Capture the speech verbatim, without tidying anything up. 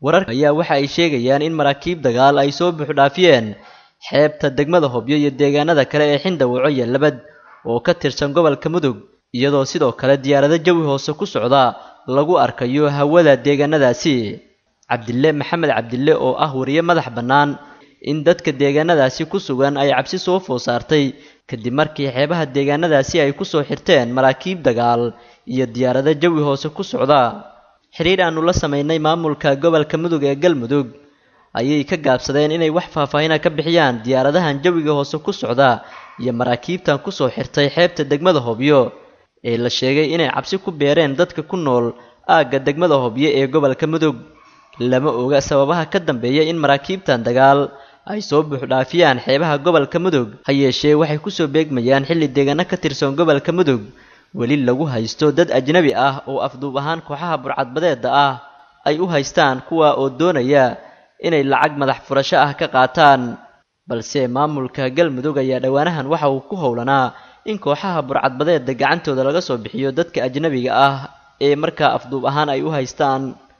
wararka ayaa waxa ay sheegayaan in maraakiib dagaal ay soo buux dhaafiyeen xeebta degmada Hobyo iyo deegaanada kale ee Xindawco iyo Labad oo ka tirsan gobolka Mudug iyadoo sidoo kale diyaarado jawi hoose ku socda lagu arkayo hawada deegaanadaasi. Cabdille Maxamed Cabdille oo ah wariye madax bannaan in dadka deegaanadaasi ku sugan ay cabsi soo foosartay kadib markii xeebaha deegaanadaasi ay ku soo xirteen maraakiib dagaal iyo diyaarado jawi hoose ku socda. xiriir aanu la sameynay maamulka gobolka Mudug ee Galmudug ayay ka gaabsadeen inay wax faahfaahin ka bixiyaan diyaaradahan jawiga hoose ku socda iyo maraakiibtan ku soo xirtay xeebta degmada Hobyo ee la sheegay inay cabsi ku beereen dadka ku nool aagga degmada Hobyo ee gobolka Mudug. lama oga sababaha ka dambeeya in maraakiibtan dagaal ay soo buux dhaafiyaan xeebaha gobolka Mudug ha yeeshee waxay ku soo beegmayaan xilli deegaano ka tirsan gobolka Mudug weli lagu haysto dad ajnabi ah oo afduub ahaan kooxaha burcadbadeeda ah ay u haystaan kuwa oo doonaya inay lacag madax furasho ah ka qaataan, balse maamulka Galmudug ayaa dhawaanahan waxa uu ku howlanaa in kooxaha burcadbadeeda gacantooda laga soo bixiyo dadka ajnabiga ah ee markaa afduub ahaan ay u haystaan.